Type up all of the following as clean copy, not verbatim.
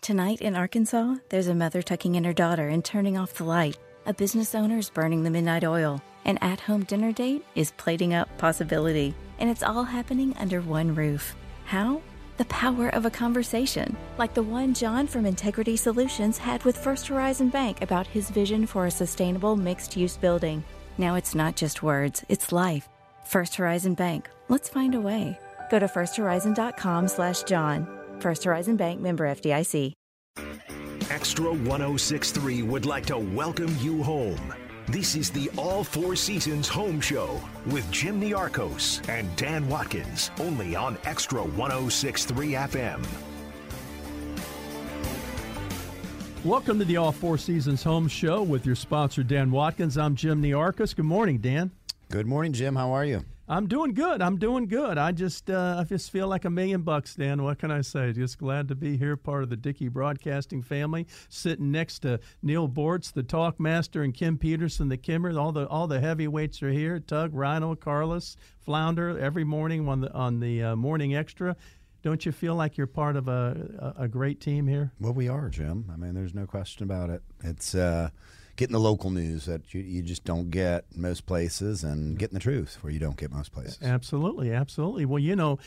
Tonight in Arkansas, there's a mother tucking in her daughter and turning off the light. A business owner's burning the midnight oil. An at-home dinner date is plating up possibility. And it's all happening under one roof. How? The power of a conversation, like the one John from Integrity Solutions had with First Horizon Bank about his vision for a sustainable mixed-use building. Now it's not just words, it's life. First Horizon Bank. Let's find a way. Go to firsthorizon.com/John. First Horizon Bank, member FDIC. Extra 106.3 would like to welcome you home. This is the All Four Seasons Home Show with Jim Niarchos and Dan Watkins, only on Extra 106.3 FM. Welcome to the All Four Seasons Home Show with your sponsor, Dan Watkins. I'm Jim Niarchos. Good morning, Dan. Good morning, Jim. How are you? I'm doing good. I just feel like $1 million, Dan. What can I say? Just glad to be here, part of the Dickey Broadcasting family, sitting next to Neil Bortz, the Talk Master, and Kim Peterson, the Kimmer. All the heavyweights are here. Tug, Rhino, Carlos, Flounder, every morning on the Morning Extra. Don't you feel like you're part of a great team here? Well, we are, Jim. I mean, there's no question about it. It's getting the local news that you just don't get most places, and getting the truth where you don't get most places. Absolutely, absolutely. Well, you know,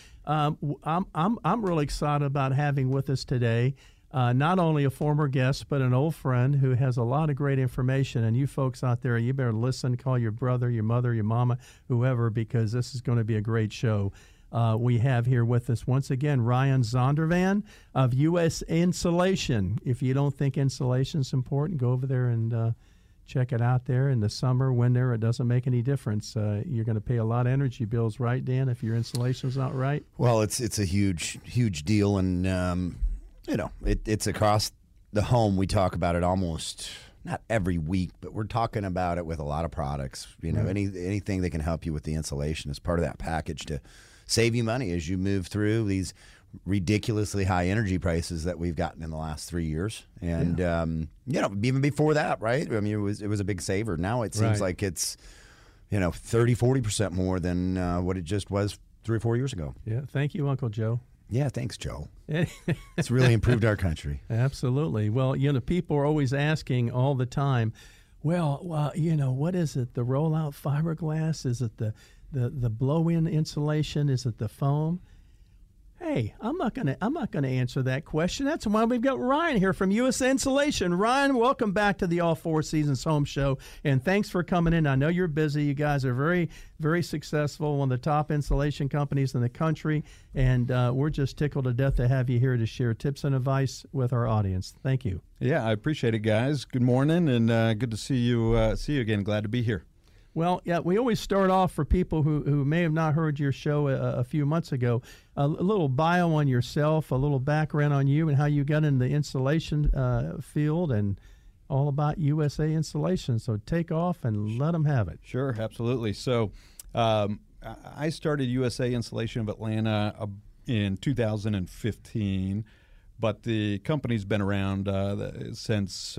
I'm really excited about having with us today not only a former guest but an old friend who has a lot of great information. And you folks out there, you better listen. Call your brother, your mother, your mama, whoever, because this is going to be a great show. We have here with us once again Ryan Zondervan of U.S. Insulation. If you don't think insulation is important, go over there and check it out there. In the summer, winter, it doesn't make any difference. You're going to pay a lot of energy bills, right, Dan, if your insulation's not right? Well, it's a huge deal, and it's across the home. We talk about it almost not every week, but we're talking about it with a lot of products. You know, anything that can help you with the insulation is part of that package to save you money as you move through these ridiculously high energy prices that we've gotten in the last 3 years. And, even before that, right? I mean, it was a big saver. Now it seems like it's, 30-40% more than what it just was 3 or 4 years ago. Yeah. Thank you, Uncle Joe. Yeah, thanks, Joe. It's really improved our country. Absolutely. Well, people are always asking all the time, well, what is it? The rollout fiberglass? Is it the blow-in insulation? Is it the foam? Hey, I'm not gonna answer that question. That's why we've got Ryan here from U.S. Insulation. Ryan, welcome back to the All Four Seasons Home Show, and thanks for coming in. I know you're busy. You guys are very, very successful, one of the top insulation companies in the country, and we're just tickled to death to have you here to share tips and advice with our audience. Thank you. Yeah, I appreciate it, guys. Good morning, and good to see you again. Glad to be here. Well, yeah, we always start off for people who may have not heard your show a few months ago, a little bio on yourself, a little background on you and how you got in the insulation field, and all about USA Insulation. So take off and let them have it. Sure, absolutely. So I started USA Insulation of Atlanta in 2015, but the company's been around since,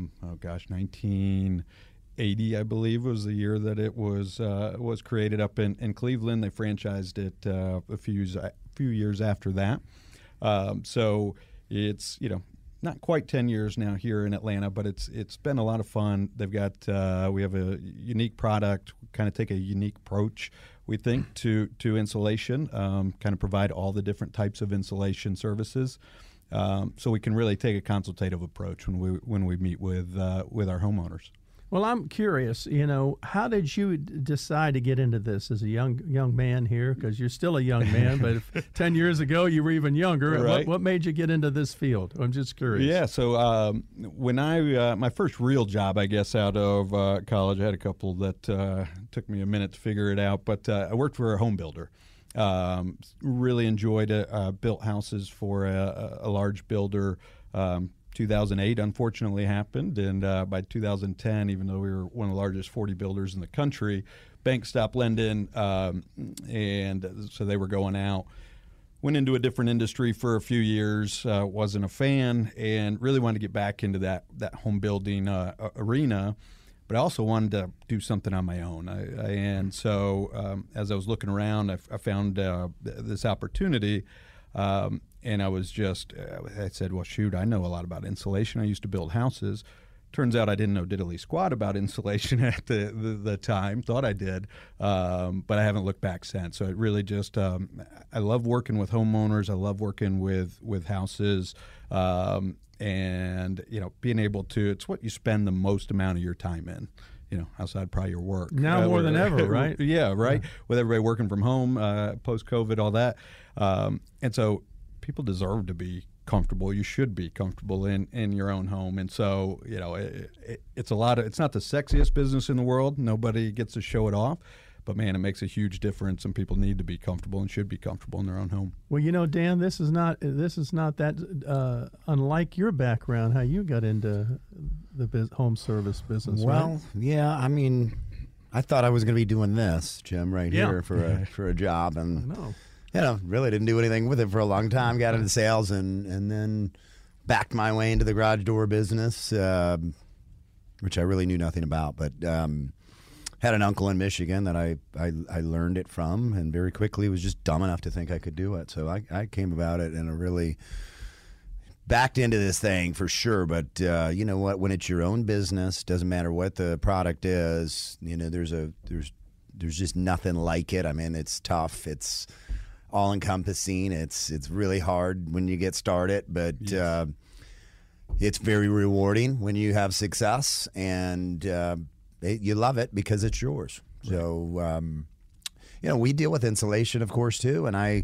1980, I believe, was the year that it was created up in Cleveland. They franchised it a few years after that. So it's not quite 10 years now here in Atlanta, but it's been a lot of fun. They've got we have a unique product, kind of take a unique approach, we think, to insulation. Kind of provide all the different types of insulation services. So we can really take a consultative approach when we meet with our homeowners. Well, I'm curious, how did you decide to get into this as a young man here? Because you're still a young man, but 10 years ago you were even younger. Right. What made you get into this field? I'm just curious. Yeah, so when my first real job, I guess, out of college, I had a couple that took me a minute to figure it out, but I worked for a home builder. Really enjoyed it. Built houses for a large builder. 2008 unfortunately happened, and by 2010, even though we were one of the largest 40 builders in the country, banks stopped lending, and so they were going out. Went into a different industry for a few years, wasn't a fan, and really wanted to get back into that home building arena, but I also wanted to do something on my own. And so as I was looking around, I found this opportunity. and I was just, I said, well, shoot, I know a lot about insulation. I used to build houses. Turns out I didn't know diddly squat about insulation at the time. Thought I did, but I haven't looked back since. So it really just, I love working with homeowners. I love working with houses, and being able to. It's what you spend the most amount of your time in. Outside probably your work. Now more than ever, right? Yeah, right. Yeah. With everybody working from home, post-COVID, all that. And so people deserve to be comfortable. You should be comfortable in your own home. And so, it's it's not the sexiest business in the world. Nobody gets to show it off. But, man, it makes a huge difference, and people need to be comfortable and should be comfortable in their own home. Well, Dan, this is not that unlike your background, how you got into the home service business, Well, right? yeah, I mean, I thought I was going to be doing this, Jim, right here for a job. And, really didn't do anything with it for a long time. Got into sales and then backed my way into the garage door business, which I really knew nothing about. But had an uncle in Michigan that I learned it from, and very quickly was just dumb enough to think I could do it. So I came about it and I really backed into this thing for sure. But you know what? When it's your own business, doesn't matter what the product is. There's just nothing like it. I mean, it's tough. It's all encompassing. It's really hard when you get started, but yes. It's very rewarding when you have success, and you love it because it's yours. Right. So, we deal with insulation, of course, too. And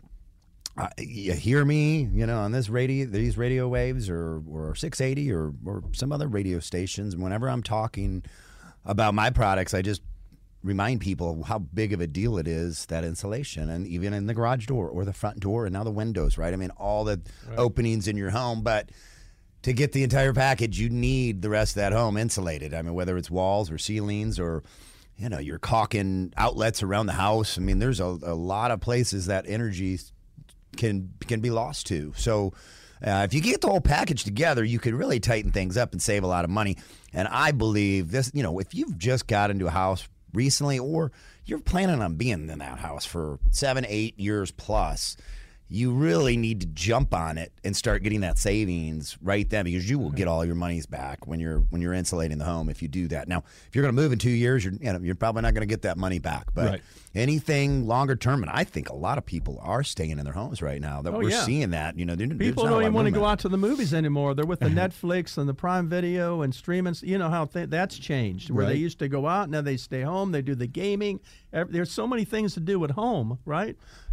you hear me, on these radio waves or 680 or some other radio stations. And whenever I'm talking about my products, I just remind people how big of a deal it is, that insulation, and even in the garage door or the front door and now the windows, right? I mean, all the openings in your home, but to get the entire package, you need the rest of that home insulated. I mean, whether it's walls or ceilings or, you're caulking outlets around the house. I mean, there's a lot of places that energy can be lost to. So if you get the whole package together, you could really tighten things up and save a lot of money. And I believe this, if you've just got into a house recently, or you're planning on being in that house for 7-8 years plus, you really need to jump on it and start getting that savings right then, because you will get all your monies back when you're insulating the home if you do that. Now, if you're going to move in 2 years, you're probably not going to get that money back. But anything longer term, and I think a lot of people are staying in their homes right now. That we're seeing that. People don't even want to go out to the movies anymore. They're with the Netflix and the Prime Video and streaming. You know how that's changed. Where they used to go out, now they stay home. They do the gaming. There's so many things to do at home, right?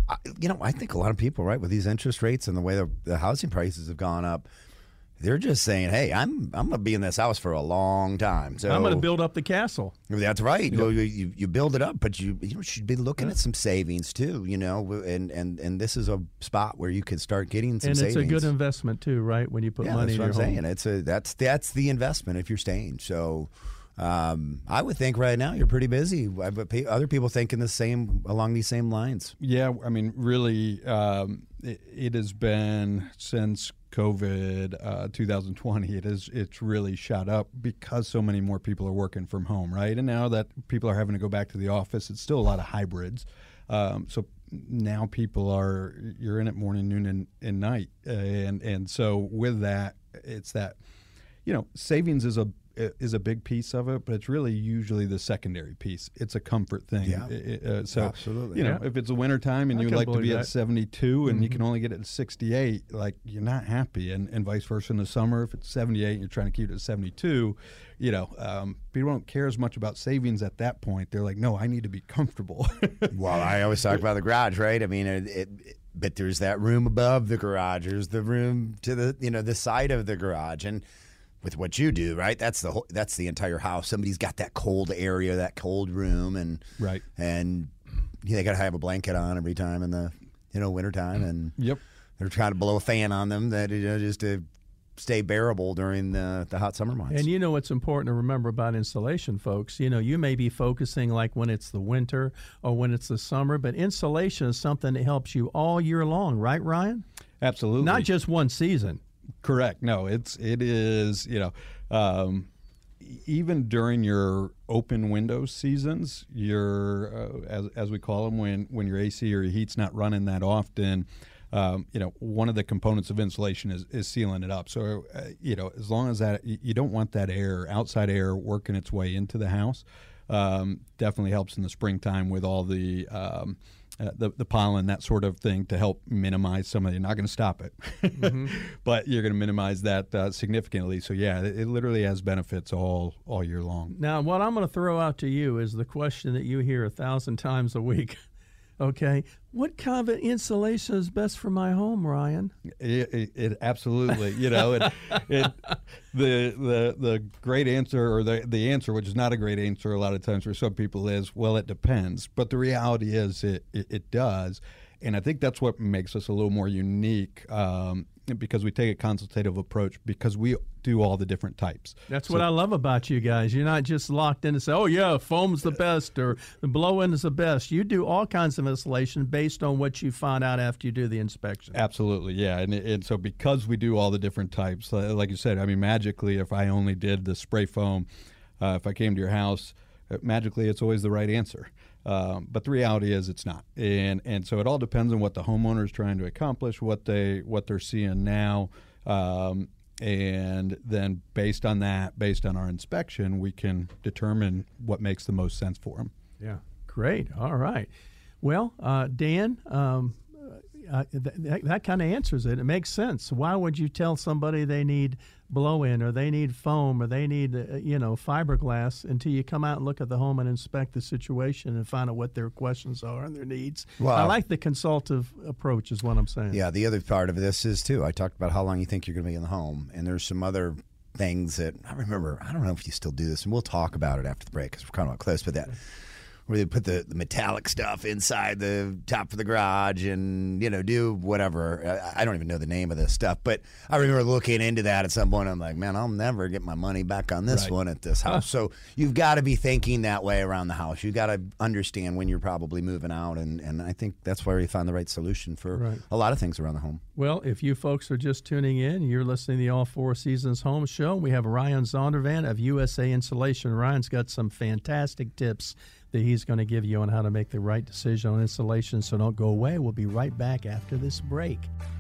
I think a lot of people, right, with these interest rates and the way the housing prices have gone up, they're just saying, hey, I'm going to be in this house for a long time. So I'm going to build up the castle. That's right. Yep. You build it up, but you should be looking at some savings too, and this is a spot where you can start getting some savings. And it's a good investment too, right, when you put money in your home. That's what I'm saying. That's the investment if you're staying. So I would think right now you're pretty busy. Other people thinking along these same lines. Yeah, I mean, really, it has been since COVID 2020. It's really shot up because so many more people are working from home, right? And now that people are having to go back to the office, it's still a lot of hybrids. So now you're in it morning, noon, and night, and so with that, it's that savings is a big piece of it, but it's really usually the secondary piece. It's a comfort thing. Yeah. So absolutely. If it's a wintertime and you would like to be at 72 and you can only get it at 68, like, you're not happy, and vice versa in the summer. If it's 78 and you're trying to keep it at 72, people don't care as much about savings at that point. They're like, no, I need to be comfortable. Well, I always talk about the garage, right? I mean, but there's that room above the garage. There's the room to the side of the garage, and with what you do, right? That's the entire house. Somebody's got that cold area, that cold room, and they got to have a blanket on every time in the wintertime, and they're trying to blow a fan on them that just to stay bearable during the hot summer months. And what's important to remember about insulation, folks. You may be focusing like when it's the winter or when it's the summer, but insulation is something that helps you all year long, right, Ryan? Absolutely. Not just one season. Correct. No, it is, even during your open window seasons, your as we call them, when your AC or your heat's not running that often, one of the components of insulation is sealing it up. So, as long as that, you don't want that outside air working its way into the house. Definitely helps in the springtime with all the pollen, that sort of thing, to help minimize some of it. You're not going to stop it, but you're going to minimize that significantly. So, yeah, it literally has benefits all year long. Now, what I'm going to throw out to you is the question that you hear 1,000 times a week. Okay, what kind of insulation is best for my home, Ryan? It absolutely, the great answer, or the answer, which is not a great answer a lot of times for some people, is, well, it depends. But the reality is it does. And I think that's what makes us a little more unique, because we take a consultative approach, because we do all the different types. That's what I love about you guys. You're not just locked in to say, oh, yeah, foam's the best or the blow-in is the best. You do all kinds of insulation based on what you find out after you do the inspection. Absolutely, yeah. And so because we do all the different types, like you said, I mean, magically, if I only did the spray foam, if I came to your house, magically it's always the right answer. But the reality is it's not. And so it all depends on what the homeowner is trying to accomplish, what they're seeing now. And then based on our inspection, we can determine what makes the most sense for them. Yeah, great. All right. Well, Dan, that kind of answers it. It makes sense. Why would you tell somebody they need blow-in or they need foam or they need fiberglass until you come out and look at the home and inspect the situation and find out what their questions are and their needs? Well, I like the consultative approach is what I'm saying. Yeah, the other part of this is, too, I talked about how long you think you're going to be in the home, and there's some other things that I remember. I don't know if you still do this, and we'll talk about it after the break because we're kind of close, but that where they put the metallic stuff inside the top of the garage and, do whatever. I don't even know the name of this stuff, but I remember looking into that at some point. I'm like, man, I'll never get my money back on this one at this house. So you've got to be thinking that way around the house. You've got to understand when you're probably moving out, and I think that's where you find the right solution for a lot of things around the home. Well, if you folks are just tuning in, you're listening to the All Four Seasons Home Show. We have Ryan Zondervan of USA Insulation. Ryan's got some fantastic tips that he's going to give you on how to make the right decision on insulation, so don't go away. We'll be right back after this break.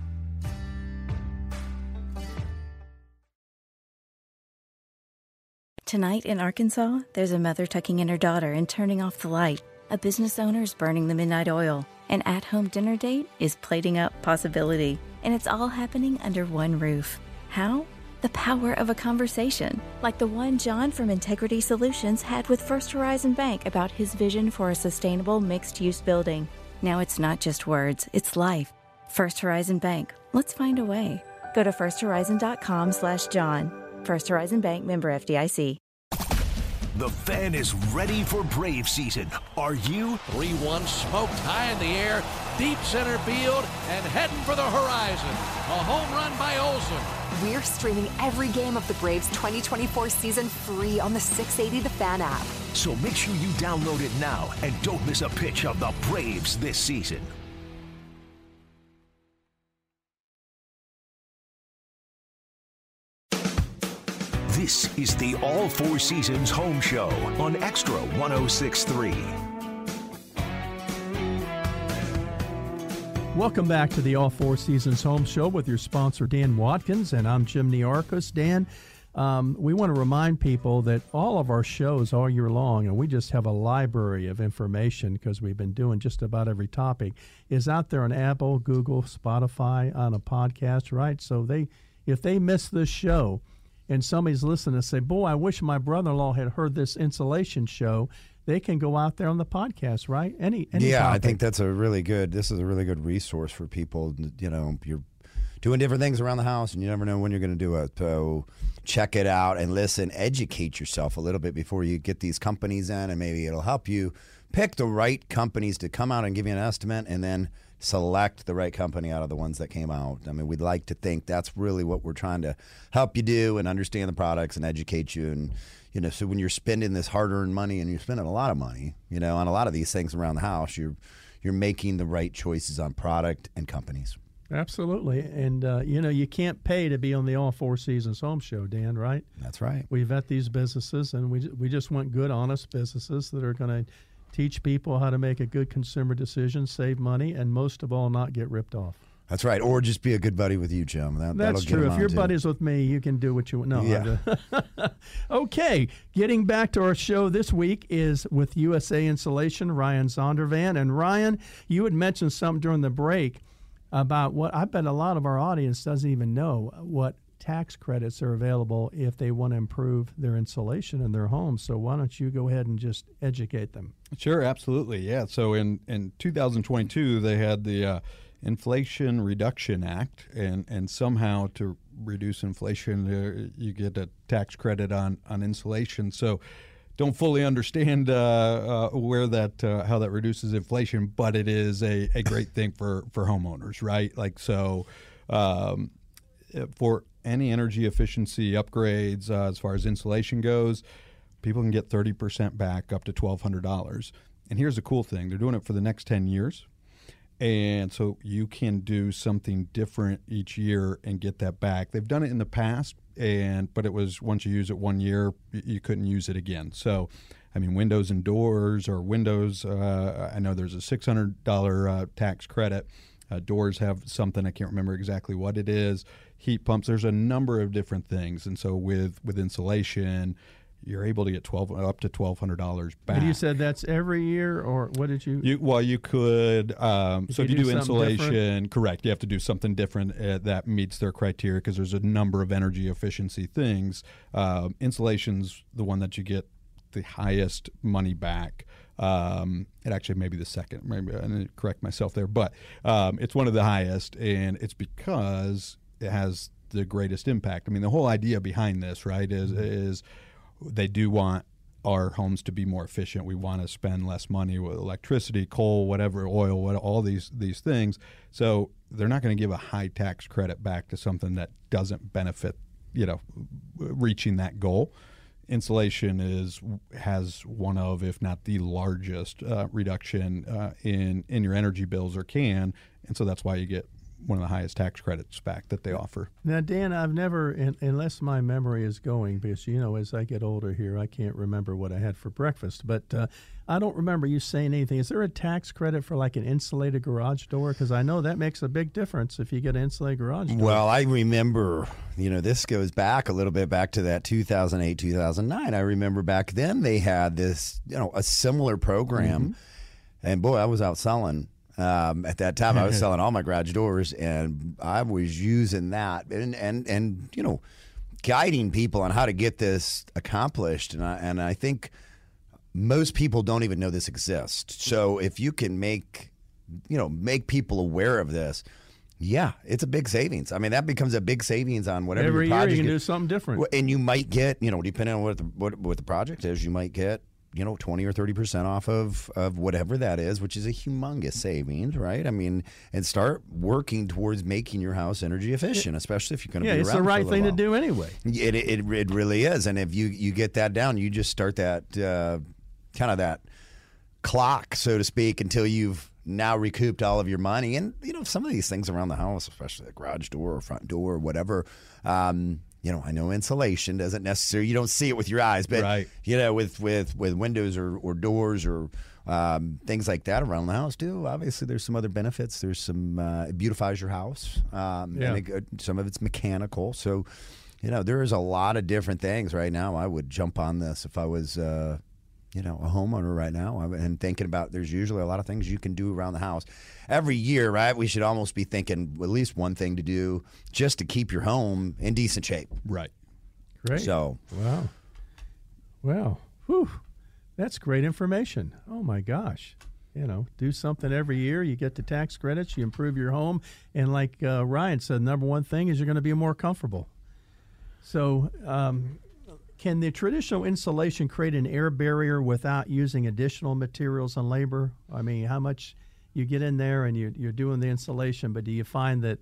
Tonight in Arkansas, there's a mother tucking in her daughter and turning off the light. A business owner is burning the midnight oil. An at-home dinner date is plating up possibility. And it's all happening under one roof. How? The power of a conversation, like the one John from Integrity Solutions had with First Horizon Bank about his vision for a sustainable mixed-use building. Now it's not just words, it's life. First Horizon Bank. Let's find a way. Go to firsthorizon.com/John. First Horizon Bank, member FDIC. The Fan is ready for Brave season. Are you? 3-1 smoked high in the air, deep center field, and heading for the horizon. A home run by Olsen. We're streaming every game of the Braves 2024 season free on the 680 The Fan app. So make sure you download it now and don't miss a pitch of the Braves this season. This is the All Four Seasons Home Show on Extra 106.3. Welcome back to the All Four Seasons Home Show with your sponsor, Dan Watkins, and I'm Jim Niarchos. Dan, we want to remind people that all of our shows all year long, and we just have a library of information because we've been doing just about every topic, is out there on Apple, Google, Spotify, on a podcast, right? So if they miss this show, and somebody's listening and say, boy, I wish my brother-in-law had heard this insulation show, they can go out there on the podcast, right? Any yeah, topic. I think this is a really good resource for people. You're doing different things around the house, and you never know when you're going to do it. So check it out and listen. Educate yourself a little bit before you get these companies in, and maybe it'll help you pick the right companies to come out and give you an estimate, and then select the right company out of the ones that came out. I mean, we'd like to think that's really what we're trying to help you do and understand the products and educate you. And, so when you're spending this hard-earned money, and you're spending a lot of money, on a lot of these things around the house, you're making the right choices on product and companies. Absolutely. And, you can't pay to be on the All Four Seasons Home Show, Dan, right? That's right. We vet these businesses, and we just want good, honest businesses that are going to teach people how to make a good consumer decision, save money, and most of all, not get ripped off. That's right. Or just be a good buddy with you, Jim. That's true. If you're buddies with me, you can do what you want. No. Yeah. Okay. Getting back to our show this week is with USA Insulation, Ryan Zondervan. And Ryan, you had mentioned something during the break about what I bet a lot of our audience doesn't even know, what tax credits are available if they want to improve their insulation in their homes. So why don't you go ahead and just educate them? Sure, absolutely. Yeah. So in 2022, they had the Inflation Reduction Act, and somehow to reduce inflation, you get a tax credit on insulation. So don't fully understand where that how that reduces inflation, but it is a great thing for homeowners, right? Like so, for any energy efficiency upgrades as far as insulation goes, people can get 30% back up to $1,200. And here's the cool thing: they're doing it for the next 10 years. And so you can do something different each year and get that back. They've done it in the past, but it was once you use it 1 year, you couldn't use it again. So, I mean, windows and doors, or windows, I know there's a $600 tax credit. Doors have something, I can't remember exactly what it is. Heat pumps, there's a number of different things. And so with insulation, you're able to get up to $1,200 back. But you said that's every year, or what did you? You could. So if you do insulation, different? Correct. You have to do something different that meets their criteria, because there's a number of energy efficiency things. Insulation's the one that you get the highest money back. It actually may be the second. Maybe I need to correct myself there, but it's one of the highest, and it's because it has the greatest impact. I mean, the whole idea behind this, right, is they do want our homes to be more efficient. We want to spend less money with electricity, coal, whatever, oil, all these things. So they're not going to give a high tax credit back to something that doesn't benefit, reaching that goal. Insulation has one of, if not the largest reduction in your energy bills, or can, and so that's why you get one of the highest tax credits back that they offer. Now, Dan, I've never, unless my memory is going, because, as I get older here, I can't remember what I had for breakfast, but I don't remember you saying anything. Is there a tax credit for like an insulated garage door? Because I know that makes a big difference if you get an insulated garage door. Well, I remember, this goes back a little bit back to that 2008, 2009. I remember back then they had this, a similar program, and boy, I was out selling. At that time, I was selling all my garage doors, and I was using that and guiding people on how to get this accomplished. And I think most people don't even know this exists. So if you can make people aware of this, yeah, it's a big savings. I mean, that becomes a big savings on whatever every your project year you can is. do something different. And you might get, depending on what the project is, you might get 20 or 30% off of whatever that is, which is a humongous savings, right? I mean, and start working towards making your house energy efficient, especially if you're going to be around. Yeah, it's the right thing to do anyway. It really is. And if you get that down, you just start that kind of that clock, so to speak, until you've now recouped all of your money. And, some of these things around the house, especially the garage door or front door or whatever, I know insulation doesn't necessarily, you don't see it with your eyes, but, right. With windows or doors or things like that around the house too, obviously there's some other benefits. There's some, it beautifies your house. And some of it's mechanical. So, there is a lot of different things right now. I would jump on this if I was, a homeowner right now, and thinking about there's usually a lot of things you can do around the house. Every year, right, we should almost be thinking at least one thing to do just to keep your home in decent shape. Right. Great. So. Wow. Well, whew, that's great information. Oh, my gosh. Do something every year. You get the tax credits. You improve your home. And like Ryan said, number one thing is you're going to be more comfortable. So can the traditional insulation create an air barrier without using additional materials and labor? I mean, how much you get in there and you're doing the insulation, but do you find that,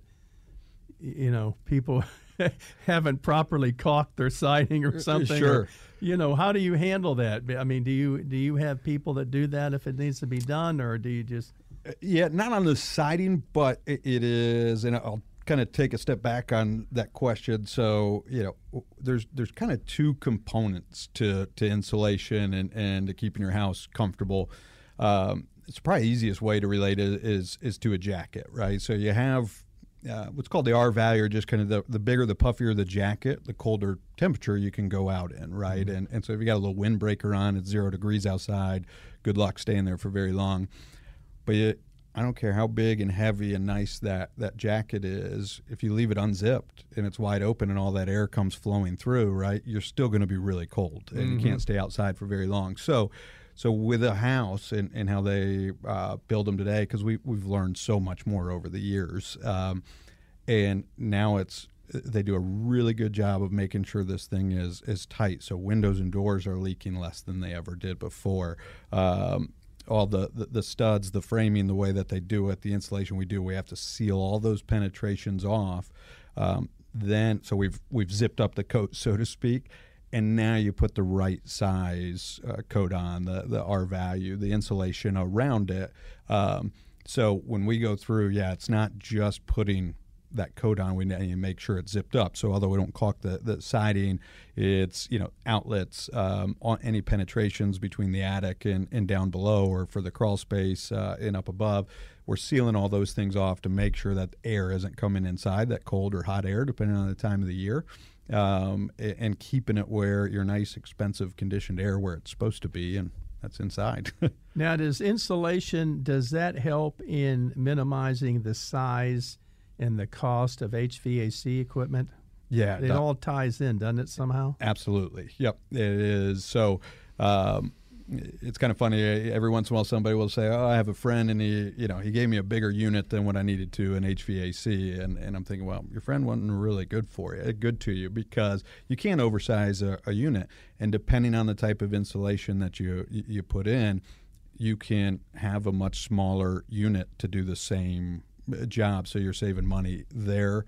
people haven't properly caulked their siding or something? Sure. Or, how do you handle that? I mean, do you have people that do that if it needs to be done, or do you just? Yeah, not on the siding, but it is, and I'll kind of take a step back on that question. So, there's kind of two components to insulation and to keeping your house comfortable. It's probably the easiest way to relate it is to a jacket, right? So you have what's called the R value, or just kind of the bigger, the puffier the jacket, the colder temperature you can go out in, right? And so if you got a little windbreaker on, it's 0 degrees outside, good luck staying there for very long. But I don't care how big and heavy and nice that jacket is, if you leave it unzipped and it's wide open and all that air comes flowing through, right, you're still going to be really cold, and you can't stay outside for very long. So with a house and how they build them today, because we've learned so much more over the years, and now they do a really good job of making sure this thing is tight, so windows and doors are leaking less than they ever did before. All the studs, the framing, the way that they do it, the insulation we have to seal all those penetrations off. So we've zipped up the coat, so to speak, and now you put the right size coat on, the R value, the insulation around it. So when we go through, it's not just putting that coat on, we make sure it's zipped up. So although we don't caulk the siding, it's outlets, on any penetrations between the attic and down below, or for the crawl space and up above. We're sealing all those things off to make sure that air isn't coming inside, that cold or hot air, depending on the time of the year, and keeping it where your nice, expensive, conditioned air where it's supposed to be, and that's inside. Now, does that help in minimizing the size and the cost of HVAC equipment? Yeah. It all ties in, doesn't it, somehow? Absolutely. Yep, it is. So it's kind of funny. Every once in a while somebody will say, I have a friend and he gave me a bigger unit than what I needed to in HVAC. And I'm thinking, well, your friend wasn't really good to you, because you can't oversize a unit. And depending on the type of insulation that you put in, you can have a much smaller unit to do the same job, so you're saving money there.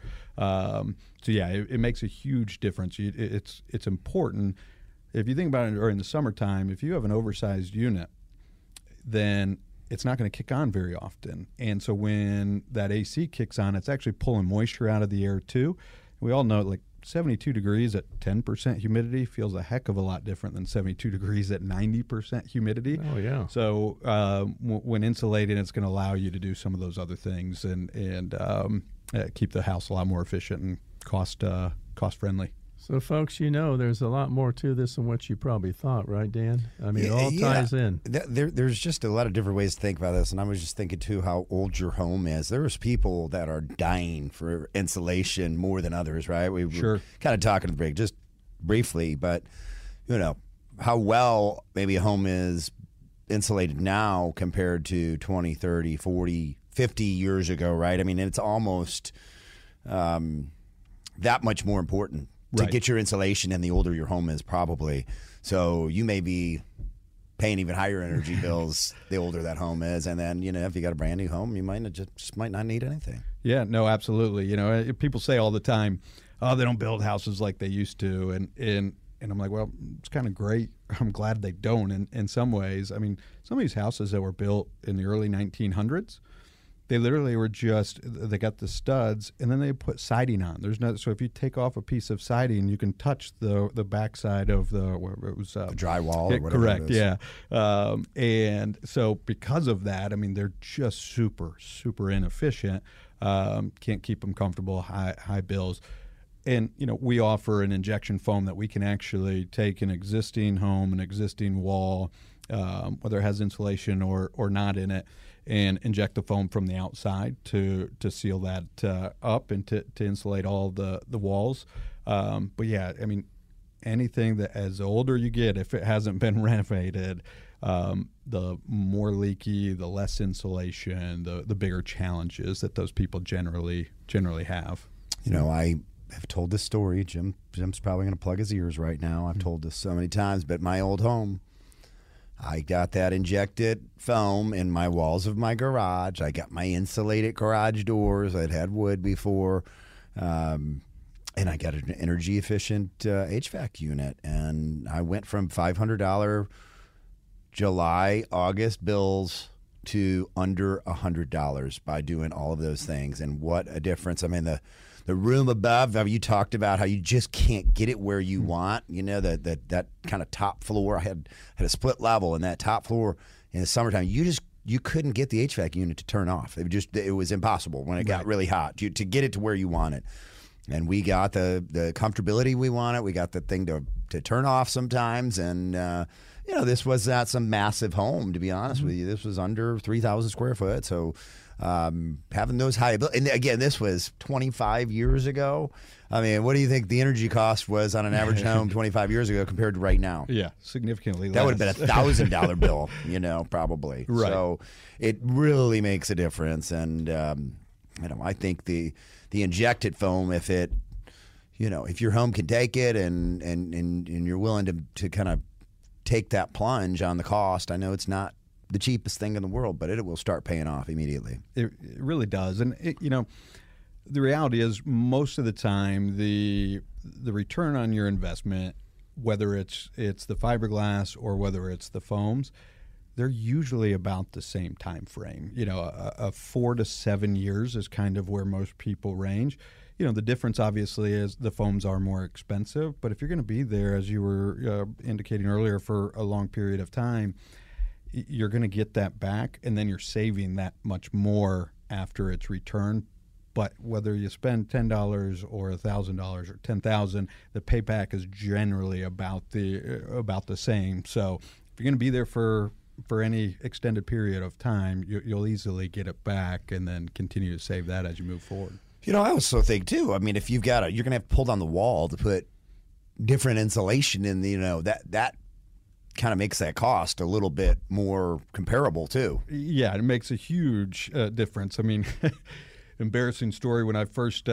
It makes a huge difference. It's important. If you think about it during the summertime, if you have an oversized unit, then it's not going to kick on very often. And so when that AC kicks on, it's actually pulling moisture out of the air too. We all know, like, 72 degrees at 10% humidity feels a heck of a lot different than 72 degrees at 90% humidity. Oh, yeah. So when insulating, it's going to allow you to do some of those other things and keep the house a lot more efficient and cost friendly. So, folks, there's a lot more to this than what you probably thought, right, Dan? I mean, it all ties in. There's just a lot of different ways to think about this, and I was just thinking, too, how old your home is. There's people that are dying for insulation more than others, right? We were kind of talking at the break just briefly, but, how well maybe a home is insulated now compared to 20, 30, 40, 50 years ago, right? I mean, it's almost that much more important to get your insulation, and the older your home is, probably. So you may be paying even higher energy bills the older that home is, and then if you got a brand new home, you might not need anything. Yeah, no, absolutely. People say all the time, they don't build houses like they used to, and I'm like, well, it's kind of great. I'm glad they don't. In some ways, I mean, some of these houses that were built in the early 1900s. They literally were they got the studs, and then they put siding on. So if you take off a piece of siding, you can touch the backside of the drywall or whatever. Correct, it is. Yeah. And so because of that, I mean, they're just super, super inefficient. Can't keep them comfortable, high bills. And, we offer an injection foam that we can actually take an existing home, an existing wall, whether it has insulation or not in it, and inject the foam from the outside to seal that up and to insulate all the walls. But yeah, I mean, anything that as older you get, if it hasn't been renovated, the more leaky, the less insulation, the bigger challenges that those people generally have. I have told this story. Jim's probably going to plug his ears right now. I've told this so many times, but my old home, I got that injected foam in my walls of my garage. I got my insulated garage doors. I'd had wood before. And I got an energy efficient HVAC unit. And I went from $500 July, August bills to under $100 by doing all of those things. And what a difference. I mean, the room above, you talked about how you just can't get it where you want. That kind of top floor. I had a split level, and that top floor in the summertime, you you couldn't get the HVAC unit to turn off. It was impossible when it got really hot to get it to where you want it. And we got the comfortability we wanted. We got the thing to turn off sometimes. And, this was not some massive home, to be honest with you. This was under 3,000 square foot. So having those high, and again, this was 25 years ago. I mean, what do you think the energy cost was on an average home 25 years ago compared to right now? Yeah, significantly less. That would have been $1,000 bill, probably. Right. So it really makes a difference. And, I think the injected foam, if your home can take it and you're willing to kind of take that plunge on the cost, I know it's not the cheapest thing in the world, but it will start paying off immediately. It really does. And, the reality is most of the time the return on your investment, whether it's the fiberglass or whether it's the foams, they're usually about the same time frame. A 4 to 7 years is kind of where most people range. The difference obviously is the foams are more expensive, but if you're going to be there, as you were indicating earlier, for a long period of time, you're going to get that back, and then you're saving that much more after it's returned. But whether you spend $10 or $1,000 or $10,000, the payback is generally about the same. So if you're going to be there for any extended period of time, you'll easily get it back and then continue to save that as you move forward. I also think too, I mean, if you're going to have to pull down the wall to put different insulation in, that kind of makes that cost a little bit more comparable too. Yeah, it makes a huge difference. I mean, embarrassing story. When I first,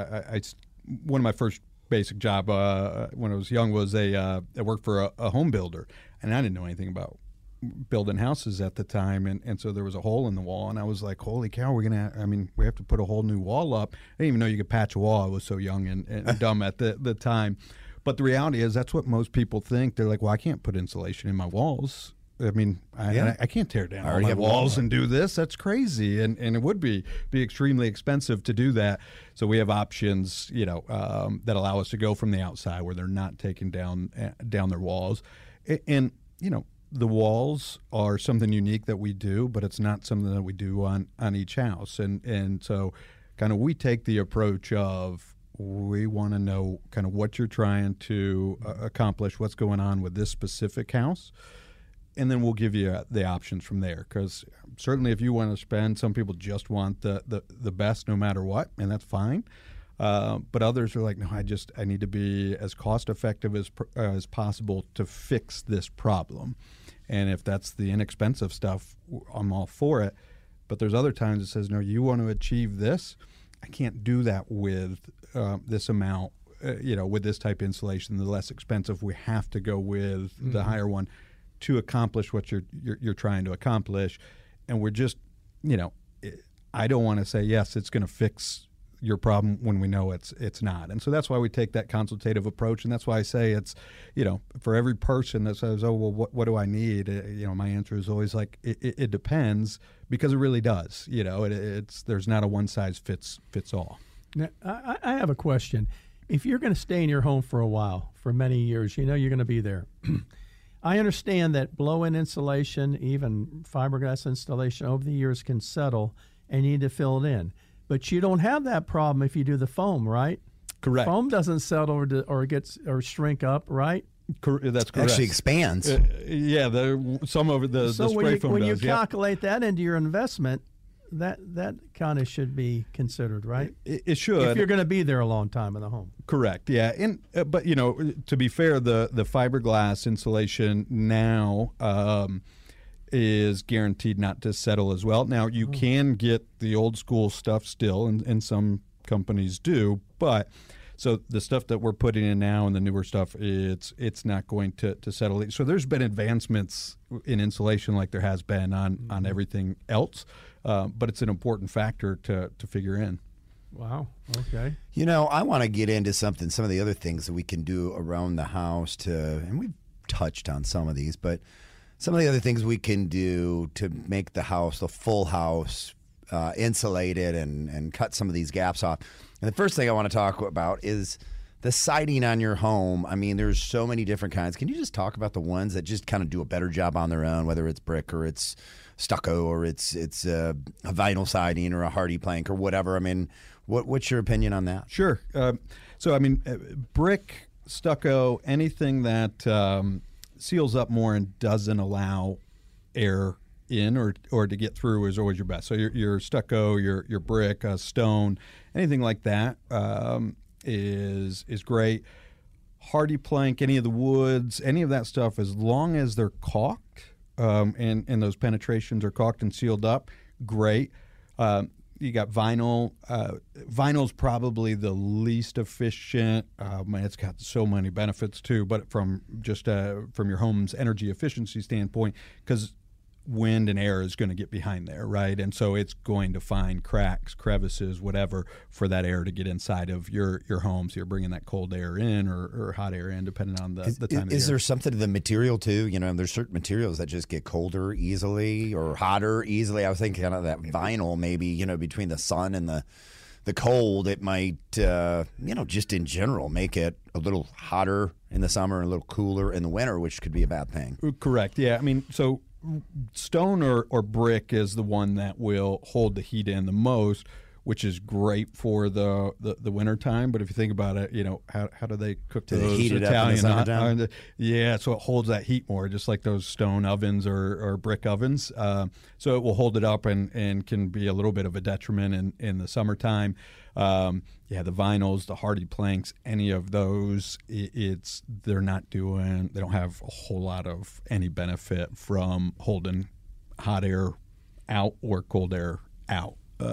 one of my first basic job when I was young was I worked for a home builder, and I didn't know anything about building houses at the time, and so there was a hole in the wall, and I was like, holy cow, we have to put a whole new wall up. I didn't even know you could patch a wall. I was so young and dumb at the time. But the reality is that's what most people think. They're like, well, I can't put insulation in my walls. I mean, I can't tear down all my walls and do this. That's crazy, and it would be extremely expensive to do that. So we have options, that allow us to go from the outside where they're not taking down their walls, and the walls are something unique that we do, but it's not something that we do on each house, and so kind of we take the approach of, we want to know kind of what you're trying to accomplish, what's going on with this specific house. And then we'll give you the options from there, because certainly if you want to spend, some people just want the best no matter what, and that's fine. But others are like, no, I need to be as cost effective as possible to fix this problem. And if that's the inexpensive stuff, I'm all for it. But there's other times it says, no, you want to achieve this. I can't do that with this amount, with this type of insulation. The less expensive, we have to go with the higher one to accomplish what you're trying to accomplish. And we're just, I don't want to say, yes, it's going to fix your problem when we know it's not. And so that's why we take that consultative approach. And that's why I say it's, for every person that says, oh, well, what do I need? My answer is always like, it depends, because it really does. There's not a one size fits all. Now, I have a question. If you're going to stay in your home for a while, for many years, you're going to be there. I understand that blow-in insulation, even fiberglass installation over the years can settle and you need to fill it in. But you don't have that problem if you do the foam, right? Correct. Foam doesn't settle or shrink up, right? That's correct. Actually expands. Some of the spray foam when does. You calculate that into your investment, that kind of should be considered, right? It should. If you're going to be there a long time in the home. Correct. Yeah. And but to be fair, the fiberglass insulation now is guaranteed not to settle as well. Now you can get the old school stuff still, and some companies do, but so the stuff that we're putting in now and the newer stuff, it's not going to settle. So there's been advancements in insulation like there has been on everything else, but it's an important factor to figure in. Wow. Okay. I want to get into some of the other things that we can do around the house and we've touched on some of these, but some of the other things we can do to make the full house, insulated and cut some of these gaps off. And the first thing I want to talk about is the siding on your home, I mean, there's so many different kinds. Can you just talk about the ones that just kind of do a better job on their own, whether it's brick or it's stucco or it's a vinyl siding or a hardy plank or whatever? I mean, what's your opinion on that? Sure. So, I mean, brick, stucco, anything that seals up more and doesn't allow air in or to get through is always your best. So your stucco, your brick, stone, anything like that is great. Hardy plank, any of the woods, any of that stuff, as long as they're caulked and those penetrations are caulked and sealed up, great. You got vinyl. Vinyl's probably the least efficient. Man, it's got so many benefits too, but from your home's energy efficiency standpoint, because wind and air is going to get behind there, right? And so it's going to find cracks, crevices, whatever, for that air to get inside of your home. So you're bringing that cold air in or hot air in, depending on the time of the year. Is there something to the material too? You know, there's certain materials that just get colder easily or hotter easily. I was thinking kind of that vinyl, maybe, you know, between the sun and the cold, it might, just in general, make it a little hotter in the summer and a little cooler in the winter, which could be a bad thing. Correct. Yeah. I mean, so stone or brick is the one that will hold the heat in the most, which is great for the winter time. But if you think about it, you know, how do they cook those Italian? Yeah, so it holds that heat more, just like those stone ovens or brick ovens. So it will hold it up and can be a little bit of a detriment in the summertime. The vinyls, the hardy planks, any of those, they don't have a whole lot of any benefit from holding hot air out or cold air out.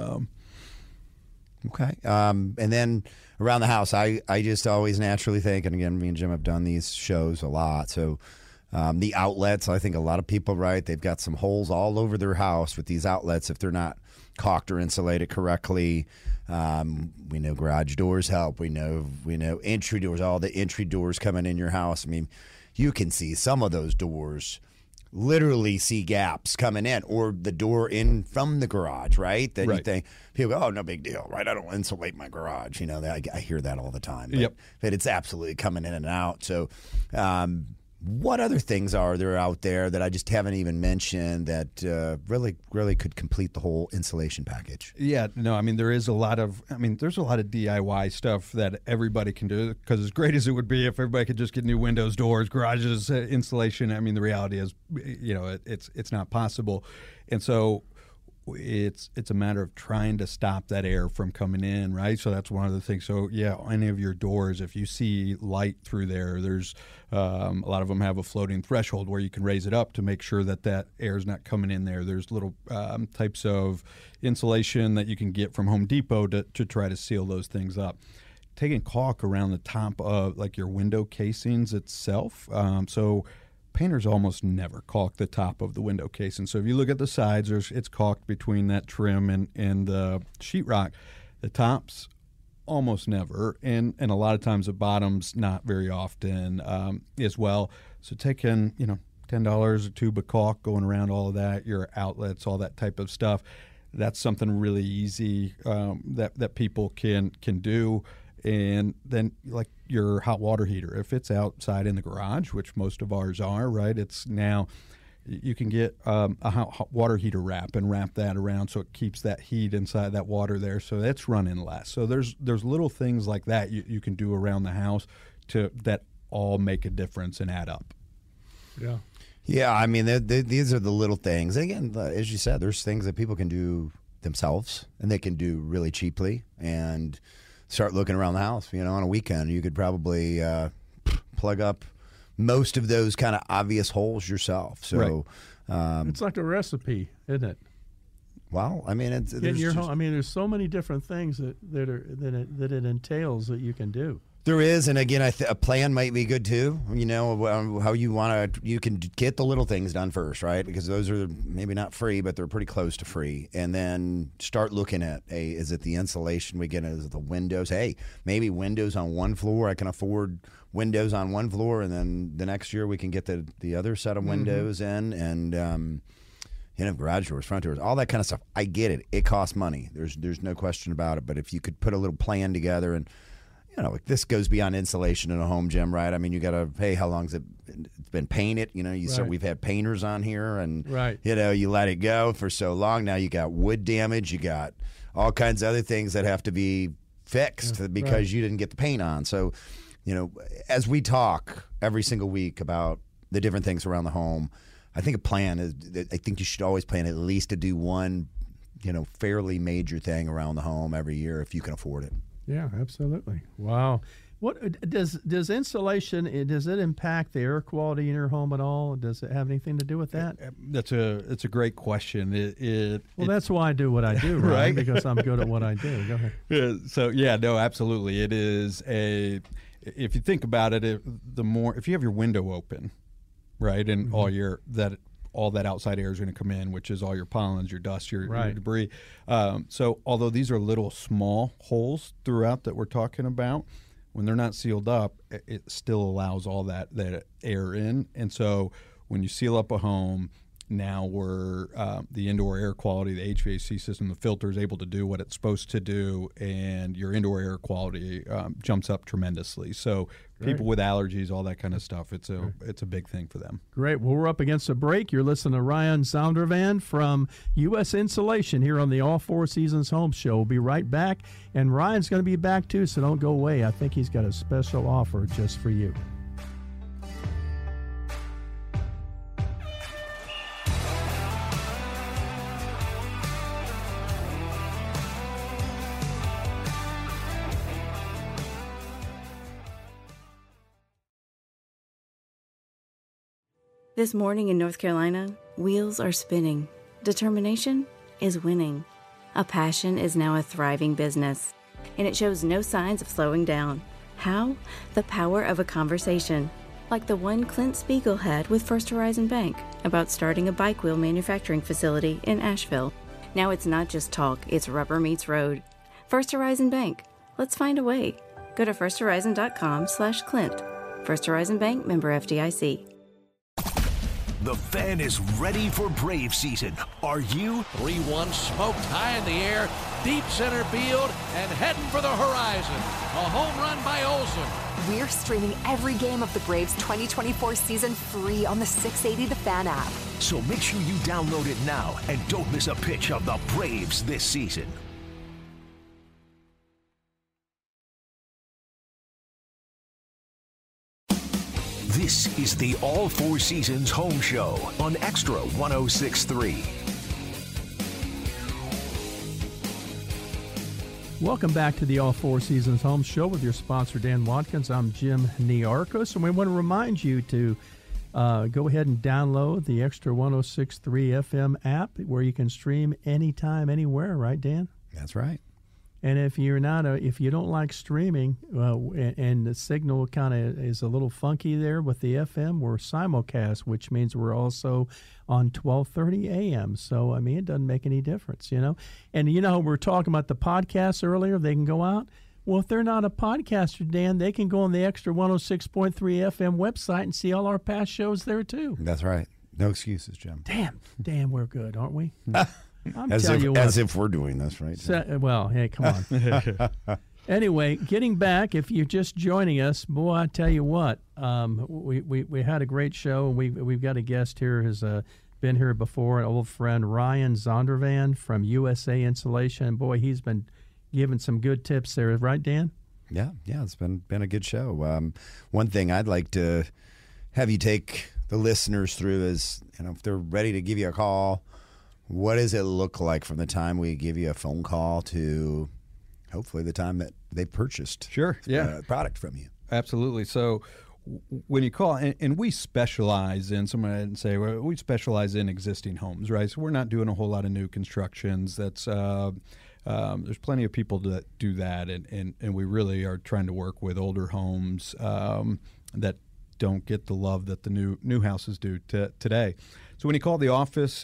Okay. And then around the house, I just always naturally think, and again, me and Jim have done these shows a lot, so the outlets, I think a lot of people, right, they've got some holes all over their house with these outlets if they're not caulked or insulated correctly. We know garage doors help. We know entry doors, all the entry doors coming in your house. I mean, you can see some of those doors literally see gaps coming in, or the door in from the garage, right? That right. You think, people go, oh, no big deal, right? I don't insulate my garage. You know, I hear that all the time. But it's absolutely coming in and out. So what other things are there out there that I just haven't even mentioned that really could complete the whole insulation package? Yeah, no, I mean, there's a lot of DIY stuff that everybody can do, because as great as it would be if everybody could just get new windows, doors, garages, insulation, I mean, the reality is, you know, it's not possible. And so it's a matter of trying to stop that air from coming in, right? So that's one of the things. So yeah, any of your doors, if you see light through there, there's a lot of them have a floating threshold where you can raise it up to make sure that air is not coming in there. There's little types of insulation that you can get from Home Depot to try to seal those things up. Taking caulk around the top of like your window casings itself. So painters almost never caulk the top of the window casing. So if you look at the sides, it's caulked between that trim and the sheetrock. The tops, almost never, and a lot of times the bottoms, not very often as well. So taking, $10 a tube of caulk, going around all of that, your outlets, all that type of stuff, that's something really easy that people can do. And then, like your hot water heater, if it's outside in the garage, which most of ours are, right? It's now you can get a hot water heater wrap and wrap that around so it keeps that heat inside that water there, so it's running less. So there's little things like that you can do around the house that all make a difference and add up. Yeah. Yeah, I mean, these are the little things. And again, as you said, there's things that people can do themselves and they can do really cheaply and start looking around the house. On a weekend, you could probably plug up most of those kind of obvious holes yourself. So right. It's like a recipe, isn't it? Well, I mean, there's so many different things that it entails that you can do. There is, and again, a plan might be good too. How you can get the little things done first, right? Because those are maybe not free, but they're pretty close to free. And then start looking at, is it the insulation we get? Is it the windows? Hey, maybe windows on one floor. I can afford windows on one floor, and then the next year we can get the other set of windows in, and garage doors, front doors, all that kind of stuff. I get it. It costs money. There's no question about it. But if you could put a little plan together and like this goes beyond insulation in a home, Jim, right? I mean, you got to, hey, how long's it's been painted? Right. We've had painters on here, and Right. you let it go for so long. Now you got wood damage, you got all kinds of other things that have to be fixed because you didn't get the paint on. So, as we talk every single week about the different things around the home, I think I think you should always plan at least to do one, fairly major thing around the home every year if you can afford it. Yeah, absolutely. Wow. What does insulation, does it impact the air quality in your home at all? Does it have anything to do with that? It's a great question. That's why I do what I do, right? Because I'm good at what I do. Go ahead. So no, absolutely. It is if you think about it, if you have your window open, right, and all that outside air is going to come in, which is all your pollens, your dust, your debris. So although these are little small holes throughout that we're talking about, when they're not sealed up, it still allows all that air in. And so when you seal up a home, now the indoor air quality, the HVAC system, the filter is able to do what it's supposed to do, and your indoor air quality jumps up tremendously. So people with allergies, all that kind of stuff, it's a big thing for them. Great. Well, we're up against a break. You're listening to Ryan Zondervan from U.S. Insulation here on the All Four Seasons Home Show. We'll be right back, and Ryan's going to be back too, so don't go away. I think he's got a special offer just for you. This morning in North Carolina, wheels are spinning. Determination is winning. A passion is now a thriving business, and it shows no signs of slowing down. How? The power of a conversation, like the one Clint Spiegel had with First Horizon Bank about starting a bike wheel manufacturing facility in Asheville. Now it's not just talk, it's rubber meets road. First Horizon Bank. Let's find a way. Go to firsthorizon.com/Clint. First Horizon Bank, member FDIC. The Fan is ready for Brave season. Are you? 3-1 smoked high in the air, deep center field, and heading for the horizon. A home run by Olsen. We're streaming every game of the Braves 2024 season free on the 680 The Fan app. So make sure you download it now and don't miss a pitch of the Braves this season. This is the All Four Seasons Home Show on Extra 106.3. Welcome back to the All Four Seasons Home Show with your sponsor, Dan Watkins. I'm Jim Niarchos, and we want to remind you to go ahead and download the Extra 106.3 FM app where you can stream anytime, anywhere, right, Dan? That's right. And if you don't like streaming, and the signal kind of is a little funky there with the FM, we're simulcast, which means we're also on 12:30 a.m. So, I mean, it doesn't make any difference, And, we were talking about the podcasts earlier. They can go out. Well, if they're not a podcaster, Dan, they can go on the Extra 106.3 FM website and see all our past shows there, too. That's right. No excuses, Jim. Damn, we're good, aren't we? As if we're doing this, right? Well, hey, come on. Anyway, getting back, if you're just joining us, boy, I tell you what, we had a great show, and we've got a guest here who's been here before, an old friend, Ryan Zondervan from USA Insulation. Boy, he's been giving some good tips there, right, Dan? Yeah, it's been a good show. One thing I'd like to have you take the listeners through is, if they're ready to give you a call, what does it look like from the time we give you a phone call to hopefully the time that they purchased product from you? Absolutely. So when you call, and we specialize in, someone didn't say, well, we specialize in existing homes, right? So we're not doing a whole lot of new constructions. That's there's plenty of people that do that, and we really are trying to work with older homes that don't get the love that the new houses do today. So when you call the office,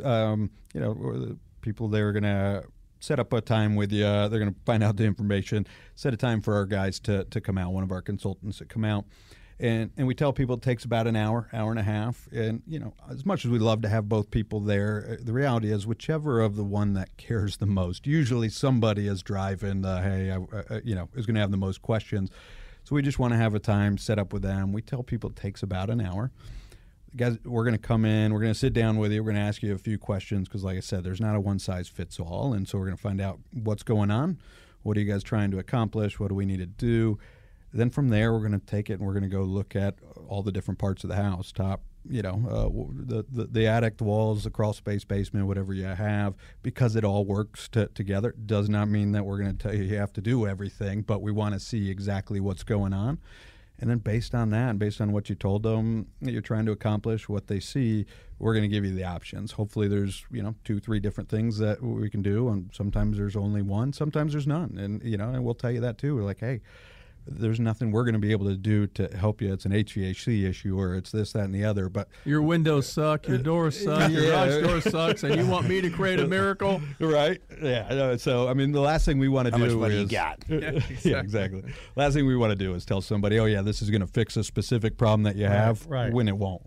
the people there are going to set up a time with you. They're going to find out the information, set a time for our guys to come out, one of our consultants to come out. And we tell people it takes about an hour and a half. And, as much as we love to have both people there, the reality is whichever of the one that cares the most, usually somebody is driving is going to have the most questions. So we just want to have a time set up with them. We tell people it takes about an hour. Guys, we're going to come in, we're going to sit down with you, we're going to ask you a few questions because, like I said, there's not a one-size-fits-all, and so we're going to find out what's going on, what are you guys trying to accomplish, what do we need to do. Then from there, we're going to take it and we're going to go look at all the different parts of the house, top, the attic, the walls, the crawl space, basement, whatever you have, because it all works together. Does not mean that we're going to tell you have to do everything, but we want to see exactly what's going on. And then based on that and based on what you told them that you're trying to accomplish, what they see, we're going to give you the options. Hopefully there's, 2-3 different things that we can do. And sometimes there's only one, sometimes there's none. And, and we'll tell you that too. We're like, hey, there's nothing we're going to be able to do to help you. It's an HVAC issue or it's this, that, and the other. But your windows suck, your doors suck, your garage door sucks, and you want me to create a miracle? Right. Yeah. So, the last thing we want to do is... How much money you got? Yeah, exactly. Last thing we want to do is tell somebody, oh, yeah, this is going to fix a specific problem that you have when it won't.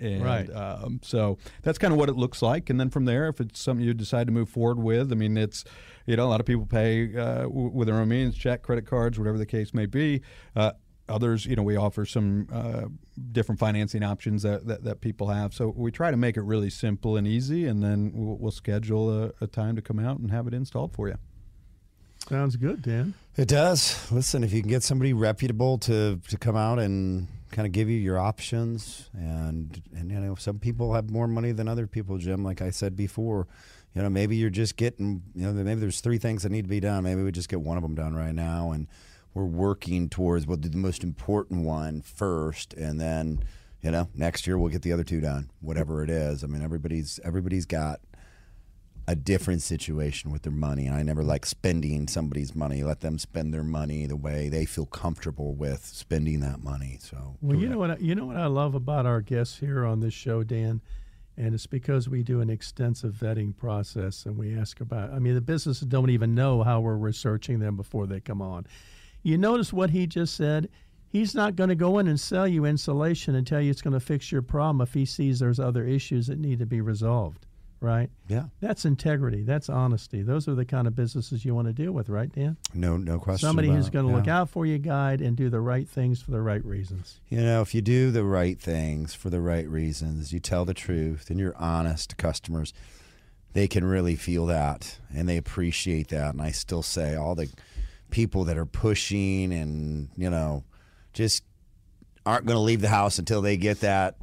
So that's kind of what it looks like. And then from there, if it's something you decide to move forward with, it's... a lot of people pay with their own means, check, credit cards, whatever the case may be. Others, we offer some different financing options that people have. So we try to make it really simple and easy, and then we'll schedule a time to come out and have it installed for you. Sounds good, Dan. It does. Listen, if you can get somebody reputable to come out and kind of give you your options, and some people have more money than other people, Jim, like I said before. Maybe you're just getting, maybe there's 3 things that need to be done. Maybe we just get one of them done right now, and we're working towards we'll do the most important one first, and then, next year we'll get the other 2 done, whatever it is. Everybody's got a different situation with their money, and I never like spending somebody's money. Let them spend their money the way they feel comfortable with spending that money. So, well, you know what I love about our guests here on this show, Dan. And it's because we do an extensive vetting process, and we ask about, the businesses don't even know how we're researching them before they come on. You notice what he just said? He's not going to go in and sell you insulation and tell you it's going to fix your problem if he sees there's other issues that need to be resolved, right? Yeah. That's integrity. That's honesty. Those are the kind of businesses you want to deal with, right, Dan? No question. Somebody who's going to look out for you, guide, and do the right things for the right reasons. If you do the right things for the right reasons, you tell the truth, and you're honest to customers, they can really feel that, and they appreciate that. And I still say all the people that are pushing and, just aren't going to leave the house until they get that,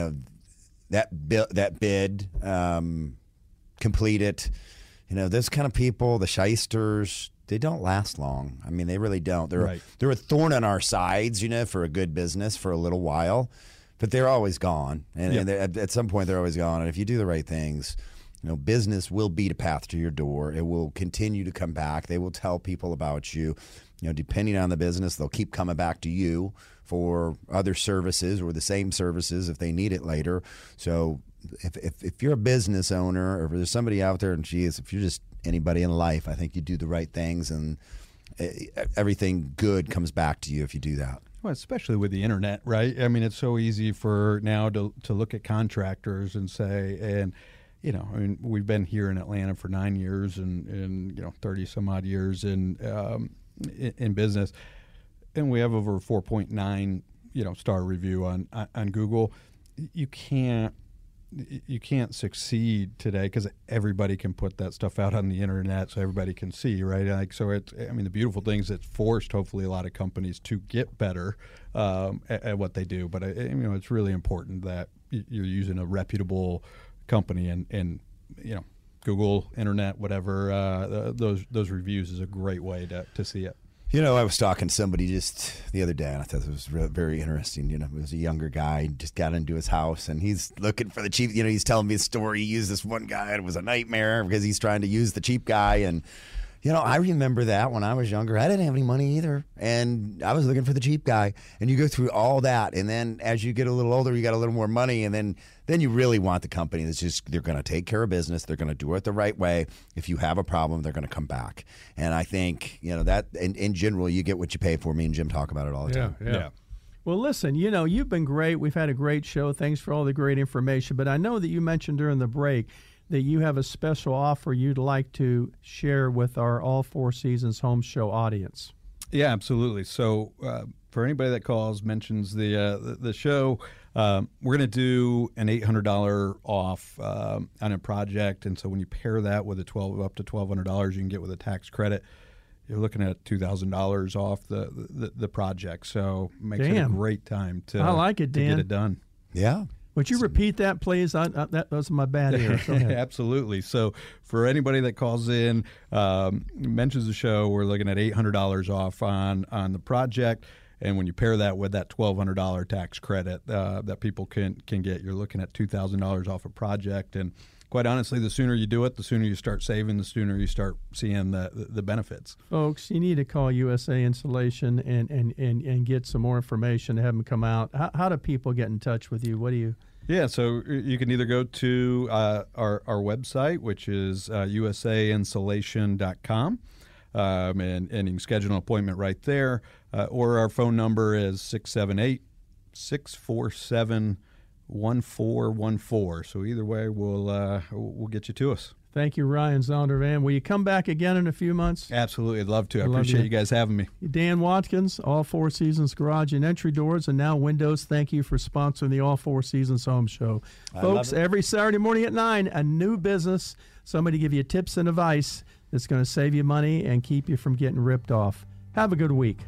that bid, complete it. Those kind of people, the shysters, they don't last long. They really don't. They're a thorn on our sides, for a good business for a little while, but they're always gone. And at some point, they're always gone. And if you do the right things, business will beat a path to your door. It will continue to come back. They will tell people about you. Depending on the business, they'll keep coming back to you for other services or the same services if they need it later. So if you're a business owner, or if there's somebody out there, and if you're just anybody in life, I think you do the right things, and everything good comes back to you if you do that. Well, especially with the internet, right? It's so easy for now to look at contractors and say, and we've been here in Atlanta for 9 years and 30 some odd years in business, and we have over 4.9 star review on Google. You can't succeed today because everybody can put that stuff out on the internet, so everybody can see, right? The beautiful thing is it's forced hopefully a lot of companies to get better at what they do. But it's really important that you're using a reputable company, and Google, internet, whatever, those reviews is a great way to see it. I was talking to somebody just the other day, and I thought it was very interesting. It was a younger guy, just got into his house, and he's looking for the cheap. He's telling me a story. He used this one guy, and it was a nightmare because he's trying to use the cheap guy. And, I remember that when I was younger. I didn't have any money either, and I was looking for the cheap guy. And you go through all that, and then as you get a little older, you got a little more money, and then you really want the company that's just, they're going to take care of business. They're going to do it the right way. If you have a problem, they're going to come back. And I think, that in general, you get what you pay for. Me and Jim talk about it all the time. Yeah. Well, listen, you've been great. We've had a great show. Thanks for all the great information. But I know that you mentioned during the break that you have a special offer you'd like to share with our All Four Seasons Home Show audience. Yeah, absolutely. So for anybody that calls, mentions the show, we're going to do an $800 off on a project. And so when you pair that with up to $1,200 you can get with a tax credit, you're looking at $2,000 off the project. So makes it a great time to, I like it, Dan. to get it done. Yeah. Would you repeat that, please? That was my bad ear. Go ahead. Absolutely. So for anybody that calls in, mentions the show, we're looking at $800 off on the project. And when you pair that with that $1,200 tax credit that people can get, you're looking at $2,000 off a project. And quite honestly, the sooner you do it, the sooner you start saving, the sooner you start seeing the benefits. Folks, you need to call USA Insulation and get some more information, have them come out. How do people get in touch with you? What do you... Yeah, so you can either go to our website, which is usainsulation.com, and you can schedule an appointment right there, or our phone number is 678-647-1414. So either way, we'll get you to us. Thank you, Ryan Zondervan. Will you come back again in a few months? Absolutely. I'd love to. I appreciate you guys having me. Dan Watkins, All Four Seasons Garage and Entry Doors, and now Windows. Thank you for sponsoring the All Four Seasons Home Show. Folks, every Saturday morning at 9, a new business. Somebody give you tips and advice that's going to save you money and keep you from getting ripped off. Have a good week.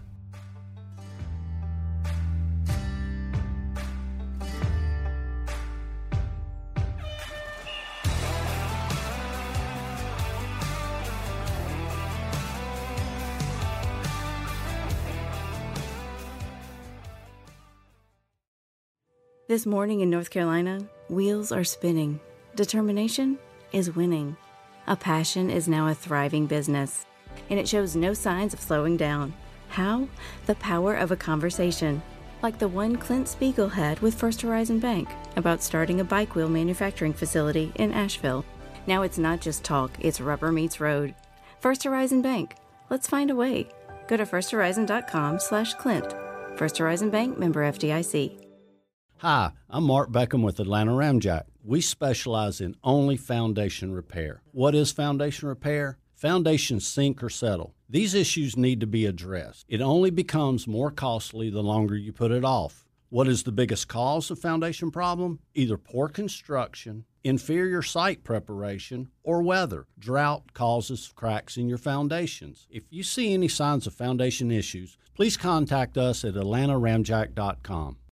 This morning in North Carolina, wheels are spinning. Determination is winning. A passion is now a thriving business, and it shows no signs of slowing down. How? The power of a conversation, like the one Clint Spiegel had with First Horizon Bank about starting a bike wheel manufacturing facility in Asheville. Now it's not just talk, it's rubber meets road. First Horizon Bank. Let's find a way. Go to firsthorizon.com/Clint. First Horizon Bank, member FDIC. Hi, I'm Mark Beckham with Atlanta Ramjack. We specialize in only foundation repair. What is foundation repair? Foundations sink or settle. These issues need to be addressed. It only becomes more costly the longer you put it off. What is the biggest cause of foundation problem? Either poor construction, inferior site preparation, or weather. Drought causes cracks in your foundations. If you see any signs of foundation issues, please contact us at atlantaramjack.com.